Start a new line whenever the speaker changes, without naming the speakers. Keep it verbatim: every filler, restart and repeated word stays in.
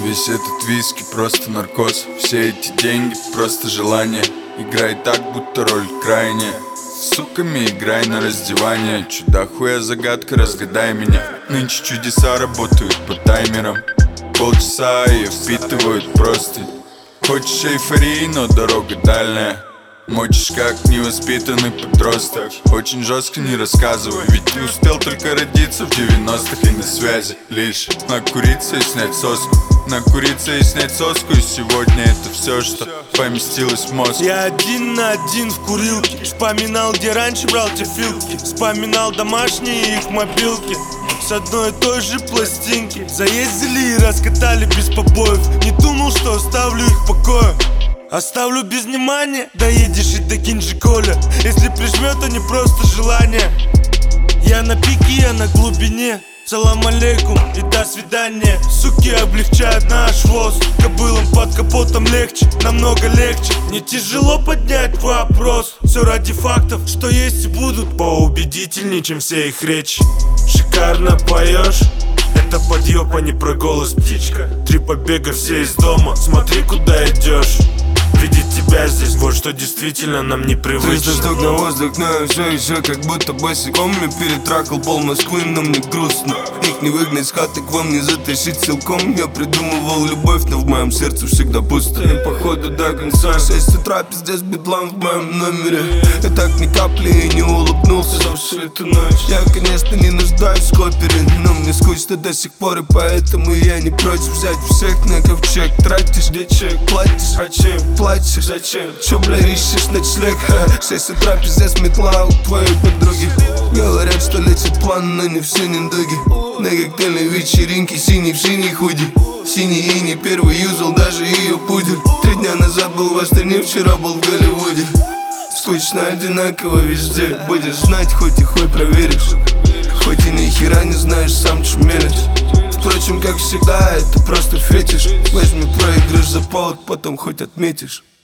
Весь этот виски просто наркоз. Все эти деньги просто желание. Играй так, будто роль крайняя. С суками играй на раздевание. Чудо хуя загадка, разгадай меня. Нынче чудеса работают по таймерам. Полчаса ее впитывают просто. Хочешь эйфории, но дорога дальняя. Мочишь как невоспитанный подросток. Очень жестко не рассказывай, ведь ты успел только родиться в девяностых и на связи. Лишь накуриться и снять соску. Накуриться и снять соску, и сегодня это все, что поместилось в мозг.
Я один на один в курилке. Вспоминал, где раньше брал те филки. Вспоминал домашние их мобилки с одной и той же пластинки. Заездили и раскатали без побоев. Не думал, что оставлю их в покое. Оставлю без внимания, доедешь и докинь же Коля. Если прижмет, то не просто желание. Я на пике, я на глубине. Салам алейкум и до свидания. Суки облегчают наш воз. Кобылам под капотом легче, намного легче. Не тяжело поднять вопрос. Все ради фактов, что есть и будут поубедительнее, чем все их речи. Шикарно поешь, это подъеб, а не про голос, птичка. Три побега, все из дома, смотри, куда идешь. Видеть тебя здесь, вот что действительно нам непривычно.
Триста штук на воздух, но я все еще как будто босиком. Я перетракал пол Москвы, но мне грустно. Их не выгнать с хаты, к вам не затащить силком. Я придумывал любовь, но в моем сердце всегда пусто. И походу до конца шесть утра, пиздец, бедлам в моем номере. Я так ни капли и не улыбнулся за всю эту ночь. Я, конечно, не нуждаюсь в копере, но мне скучно до сих пор, и поэтому я не против взять всех на ковчег. Тратишь, где чек, платишь, а чем платишь? Зачем? Чё, бля, ищешь ночлег? Шесть утра, пиздец, метла у твоей подруги. Говорят, что лечит план, но не все недуги. На коктейльной вечеринке синий в синий худи. Синий и не первый юзал, даже ее пудель. Три дня назад был в Астане, вчера был в Голливуде. Скучно одинаково везде. Будешь знать, хоть и хуй проверишь. Хоть и ни хера не знаешь, сам чмелешь. Впрочем, как всегда, это просто фетиш. Возьми проигрыш за повод, потом хоть отметишь.